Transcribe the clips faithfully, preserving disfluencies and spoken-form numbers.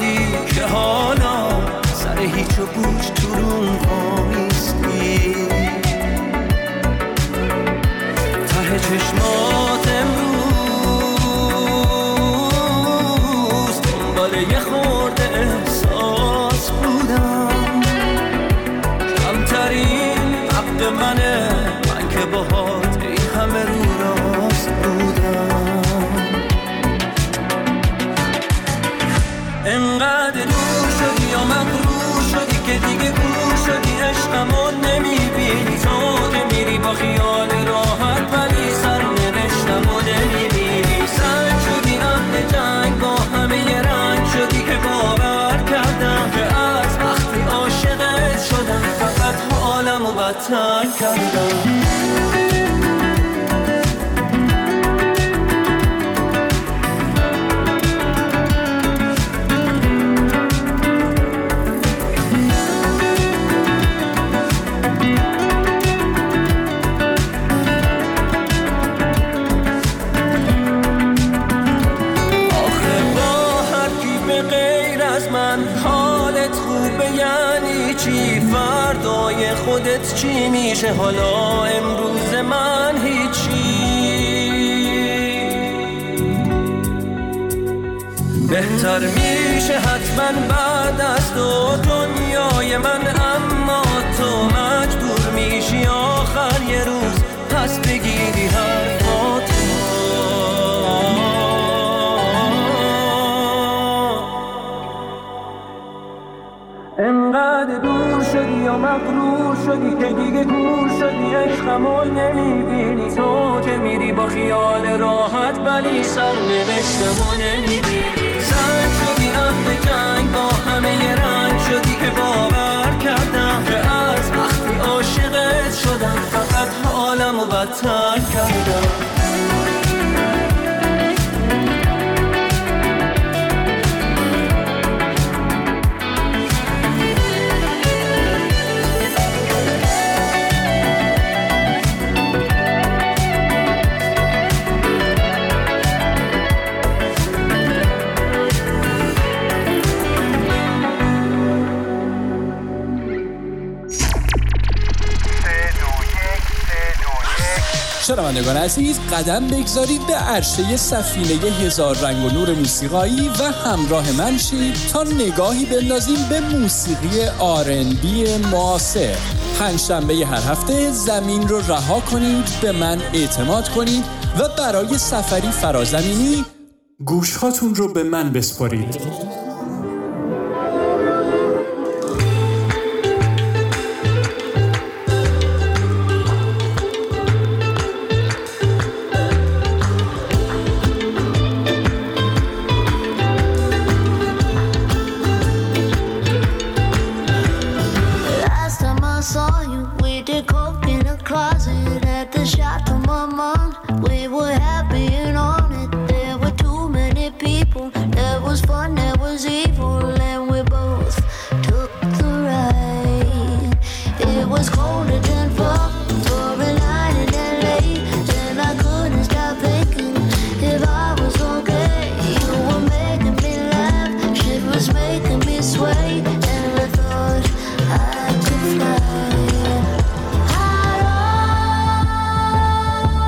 شدی که حالا سر هیچ و پوچ تو رون وامیستی. ته چشمات امروز دنبال یه خورده احساس بودم، کمترین حق منه من که باهات این همه رو راست بودم. انقدر دور شدی یا مغرور شدی که دیگه گور شدی، عشقمو نمیبینی تو که میری با خیال راحت، ولی سرنوشتمو نمیبینی. سنگ شدی اهل جنگ با همه یه رنگ شدی که باور کردم که از وقتی عاشقت شدم فقط حالمو بدتر کردم. خودت چی میشه حالا امروز من هیچی. بهتر میشه حتما بعد از تو دنیای من، اما تو مجبور میشی آخر یه روز پس بگیری حرفاتو. انقدر دور شدی یا مغرور شدی که دیگه گور شدی، عشقمو نمیبینی تو که میری با خیال راحت، ولی سرنوشتمو نمیبینی. سنگ شدی اهل جنگ با همه یه رنگ شدی که باور کردم که از وقتی عاشقت شدم فقط حالمو بدتر کردم. شنوندگان عزیز، قدم بگذارید به عرشه سفینه هزار رنگ و نور موسیقایی و همراه من شید تا نگاهی بندازیم به موسیقی آر ان بی معاصر. پنجشنبه هر هفته زمین رو رها کنید، به من اعتماد کنید و برای سفری فرازمینی گوشهاتون رو به من بسپارید.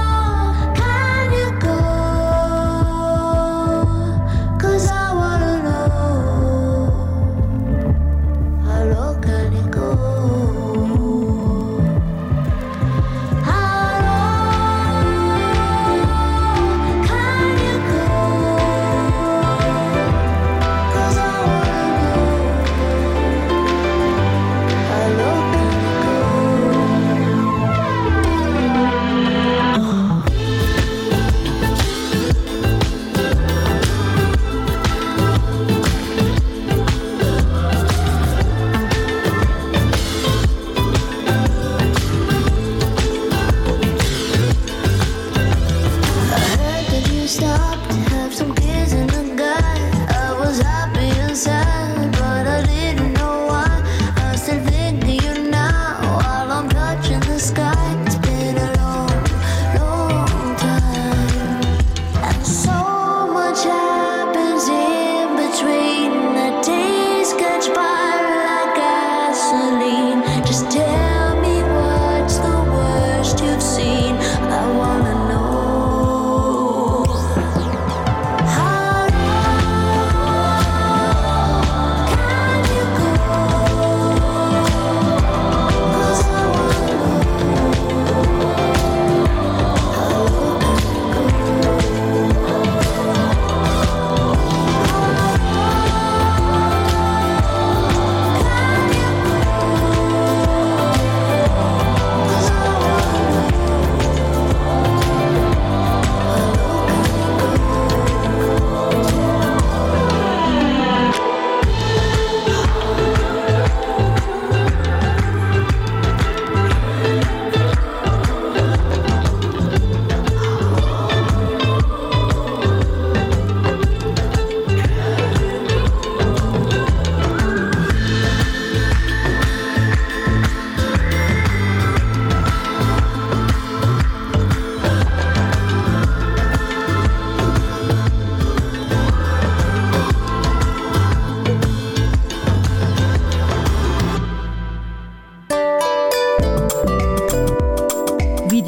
Cause I wanna know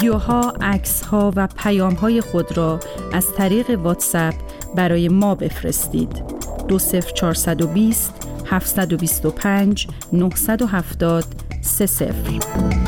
ویدیوها، عکس‌ها و پیام‌های خود را از طریق واتساپ برای ما بفرستید. دو صفر چهار دو صفر هفت دو پنج نه هفت صفر سه صفر.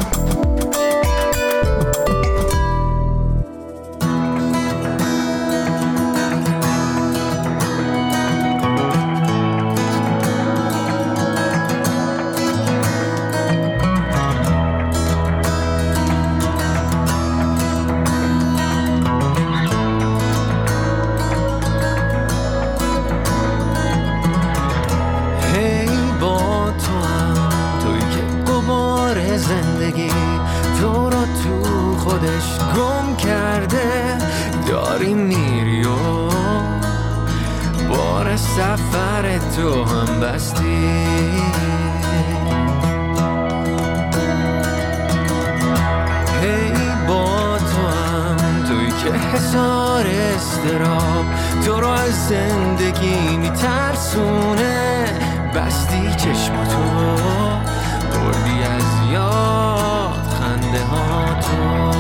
سفر تو هم بستی، هی با تو هم توی که حصار استراب تو رو از زندگی میترسونه، بستی چشماتو بردی از یاد خنده ها تو،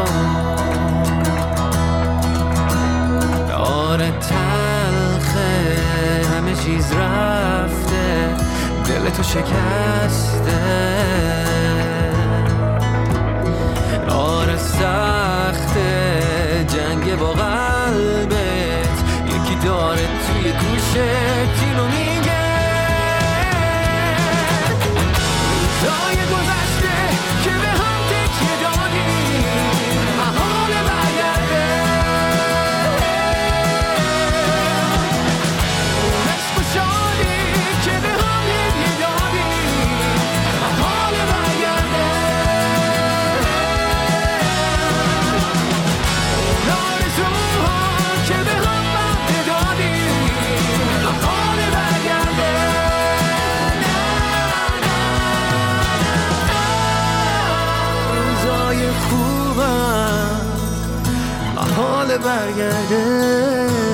داره تلخه همه چیز رفته، دل تو شکسته، آره سخته جنگ با قلبت، یکی داره توی گوشت اینو میگه، روزای گذشته که به هم تکیه دادی محال برگرده، عشق و شادی که به هم هدیه دادی محال برگرده، اون آرزوها که به هم وعده دادی محال برگرده، روزای خوبم محال برگرده.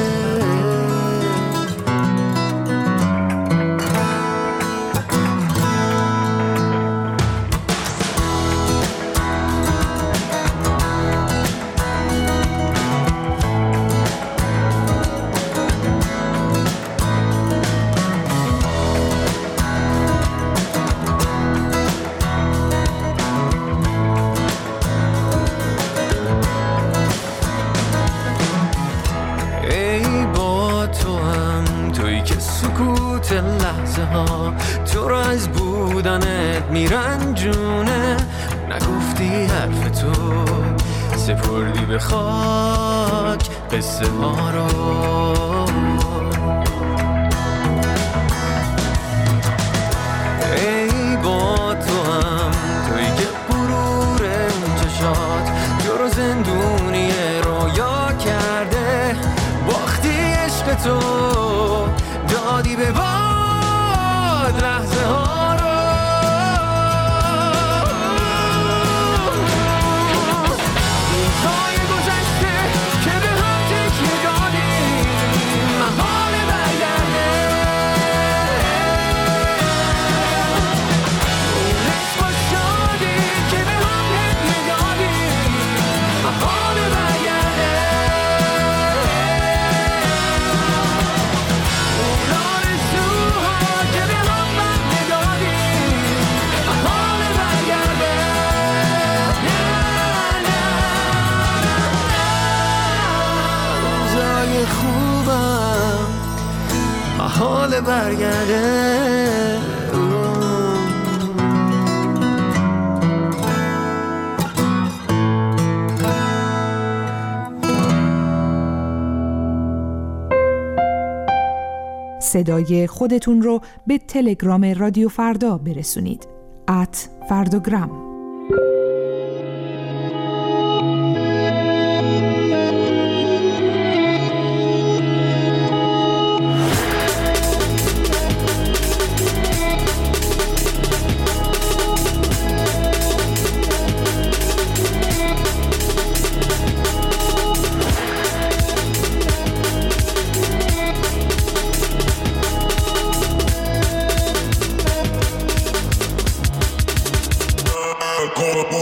لحظه ها تو رو از بودنت میرنجونه، نگفتی حرف تو سپردی به خاک قصه ها رو، ای با تو هم توی که غرور اون چشات تو رو زندونی رویا کرده، باختی عشق تو دادی به باد لحظه ها رو، روزهای گذشته که به هم تکیه دادی محال برگرده، اون عشق و شادی که به هم هدیه دادی محال برگرده، حال برگرده. صدای خودتون رو به تلگرام رادیو فردا برسونید. ات فرداگرام. Call up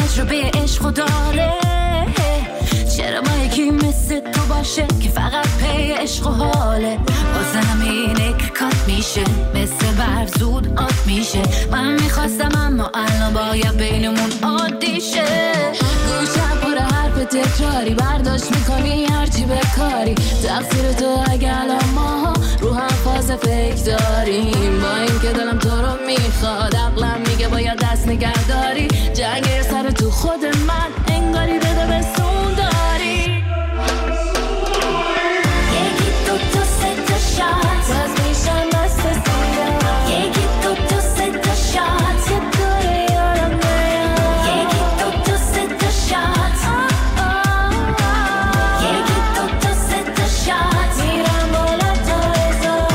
تجربه عشق و داره. چرا با یکی مثل تو باشه که فقط پی عشق و حاله؟ واسه همینه که کات میشه، مثل برف زود آت میشه. من میخواستم اما الان باید بینمون عادی شه. گوشم پر حرف تکراری، برداشت میکنی هرچی بکاری. تقصیر تو اگه الان ماها رو هم فاز فکر داریم. با این که دلم تو رو میخواد، عقلم میگه باید دست نگه داری. جنگ سر تو خود من انگاری بده به سون داری. یکی دو تا سه تا شات از میشم دست سیاه. یکی دو تا سه تا شات یه دوره یارم نیاد. یکی دو تا سه تا شات، یکی دو تا سه تا شات میرم بالا تا هزار.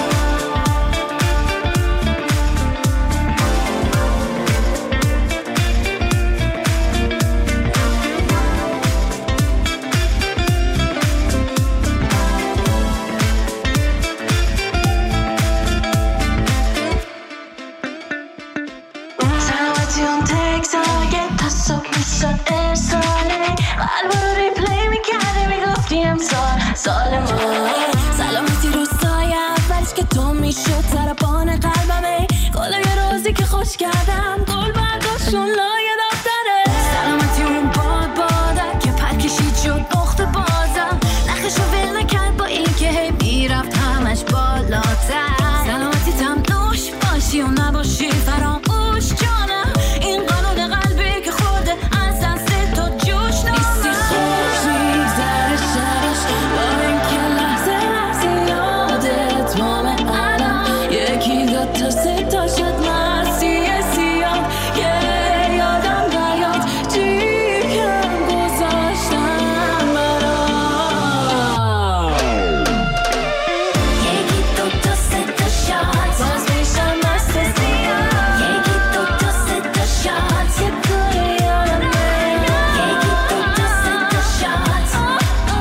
سلامتی اون تکس آگه تا صبح میشد ارساله. قلب رو ریپلی میکرده میگفتی امسال سال ما. سلامتی رو سایه اولش که تو میشد سرپان قلبمه. گله یه روزی که خوش کردم گل برداشتون لایه دفتره. سلامتی اون باد بادم که پر کشید شد بخت بازم. نخشو ول نکرد با این که هی میرفت همش بالاتر. سلامتی تم دوش باشی و نباشی فراموش جانم. این قانون قلبی که خورده از دست تو جوش نیستی. خوش میگذره شبش با این که لحظه لحظه یادت مامه الان. یکی دو تا سه تا شد مرسی سیاد. یه یادم نیاد چی کم گذاشتم برام. یکی دو تا سه تا شاد باز میشم مست سیاد. یکی دو تا سه تا شاد یه دوره یارم نیاد. یکی دو تا سه تا شاد،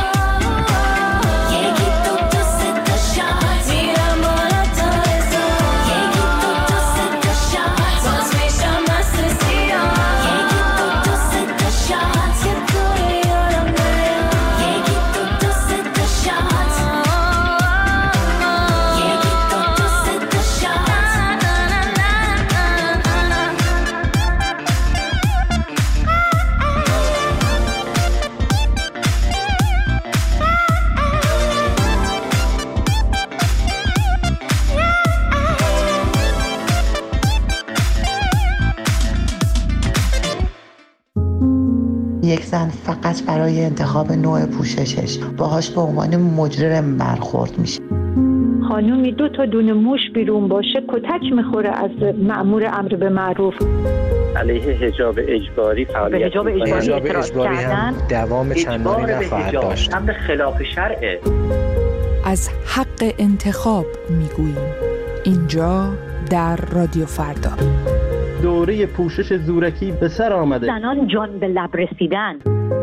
یکی دو تا سه تا شاد میرم بالا تا هزار. یکی دو تا سه تا شاد باز میشم مست سیاد. یکی دو تا سه تا شاد یه دوره یارم نیاد. یکی دو تا سه تا شاد، یکی دو تا سه تا شاد. یک زن فقط برای انتخاب نوع پوششش باهاش به عنوان مجرم برخورد میشه. خانومی دو تا دونه موش بیرون باشه کتک میخوره از مأمور امر به معروف. علیه حجاب اجباری فعالیت به حجاب اجباری حجاب اعتراض اجباری کردن. هم دوام چندانی نخواهد داشت. امر خلاف شرعه. از حق انتخاب میگوییم اینجا در رادیو فردا. دوره پوشش زورکی به سر آمده. زنان جان به لب رسیدن.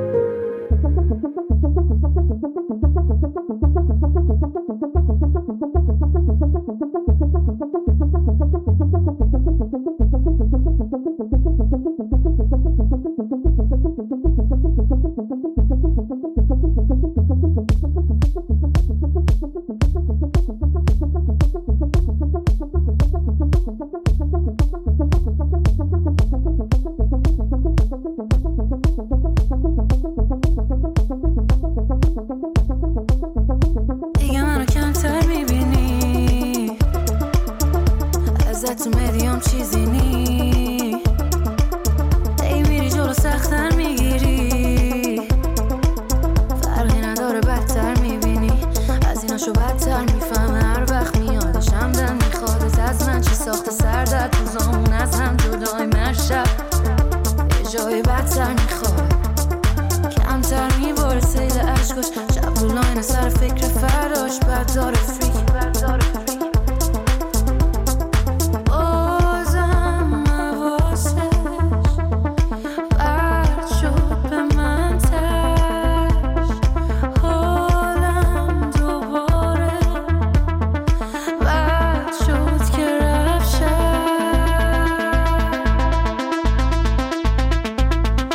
دیگه منو کمتر میبینی، ازت تو مدیام چیزی نی. ای میری جلو سختر میگیری، فرقی نداره بدتر میبینی. از ایناشو بدتر میفهمه هر وقت میادشم دن میخوادت از من. چی ساخته سردت تو زامون از هم جدای مرشب. یه جای بدتر میخواد کمتر میباره سیل عشقش. شب رو لاین سر فکر فرداش بردار فریک. بازم حواسش برد شد به من تش. حالم دوباره بد شد که رفت شد.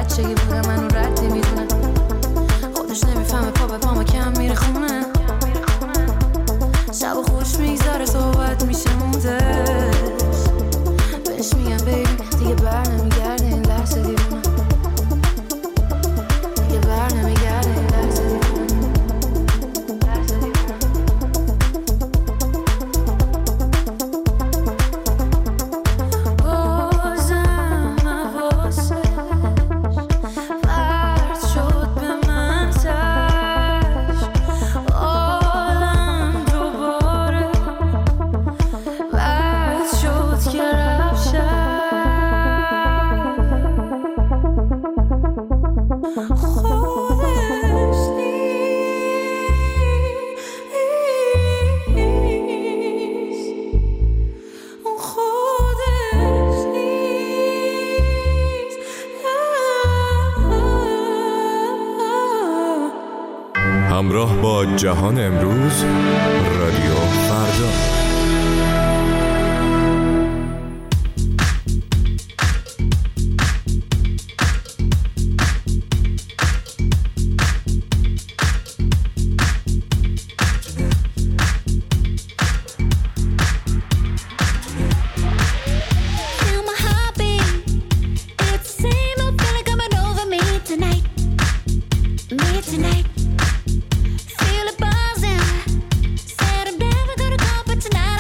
بچگی بودم منو ردی میدونه خودش نمیفهمه پا به پا ما کم میره خونه شب و خوش میگذاره صحبت میشه موندش بهش میگم بیبی دیگه بر نمیگرده این لحظه دیوونه دیگه بر نمیگرده این لحظه دیوونه همراه با جهان امروز رادیو فردا. Tonight, feel it buzzing. Said I'm never gonna go, but tonight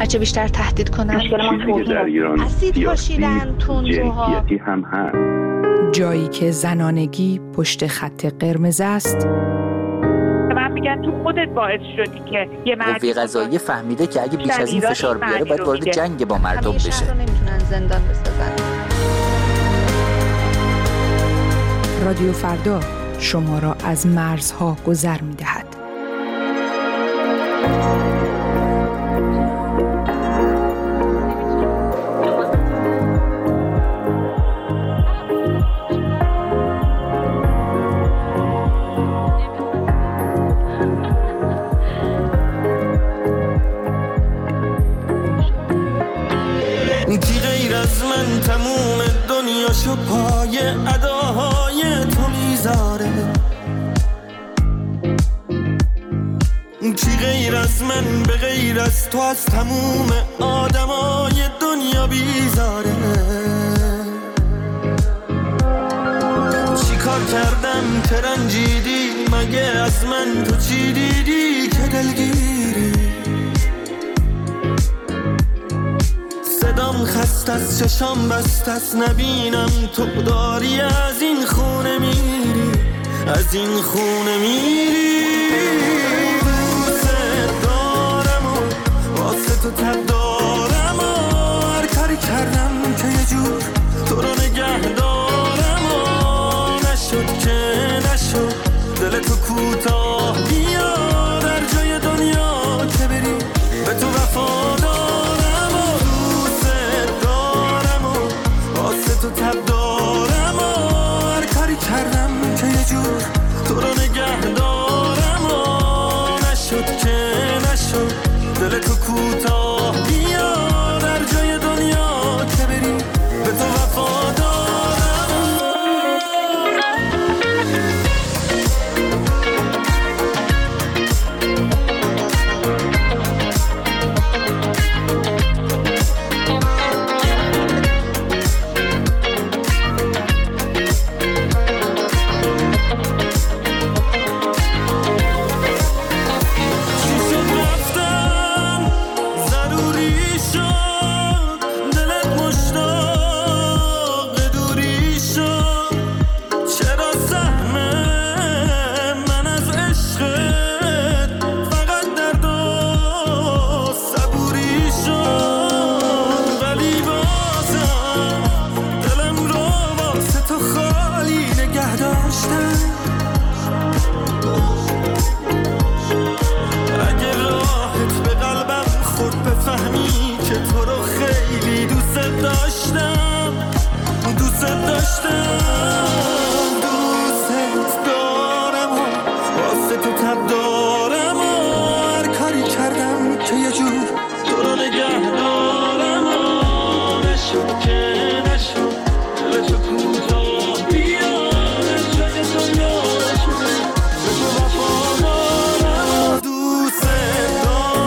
هرچه بیشتر تهدید کنن. مشکل ما توهین اسید پاشیدن تندروها هم هست. جایی که زنانگی پشت خط قرمز است. من میگن تو خودت باعث شدی که یه مرد قوه قضاییه فهمیده که اگه بیش از این فشار بیاره باید وارد جنگ با مردم بشه. شهر رو نمیتونن زندان بسازن. رادیو فردا شما را از مرزها گذر می‌دهد. کی غیر از من تموم دنیاشو پای اداهای تو میذاره؟ کی غیر از من به غیر از تو از تموم آدمای دنیا بیزاره؟ چی کار کردم که رنجیدی؟ مگه از من تو چی دیدی که دلگیری؟ صدام خست از چشام بست از نبینم تو داری از این خونه میری، از این خونه میری. دوست دارم و واسه تو تب دارم و هر کاری کردم که یه جور تو رو نگه دارم و نشد که نشد دل تو کوتاه بیا در جای دنیا که بری به تو وفادار. تو تب دارم و هر کاری کردم که یه جور تو رو نگه دارم و نشد که نشد دل تو کوتاه بیا در جای دنیا که بری به تو وفادارم.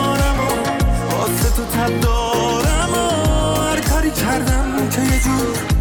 تب دارم و هر کاری کردم که یه جور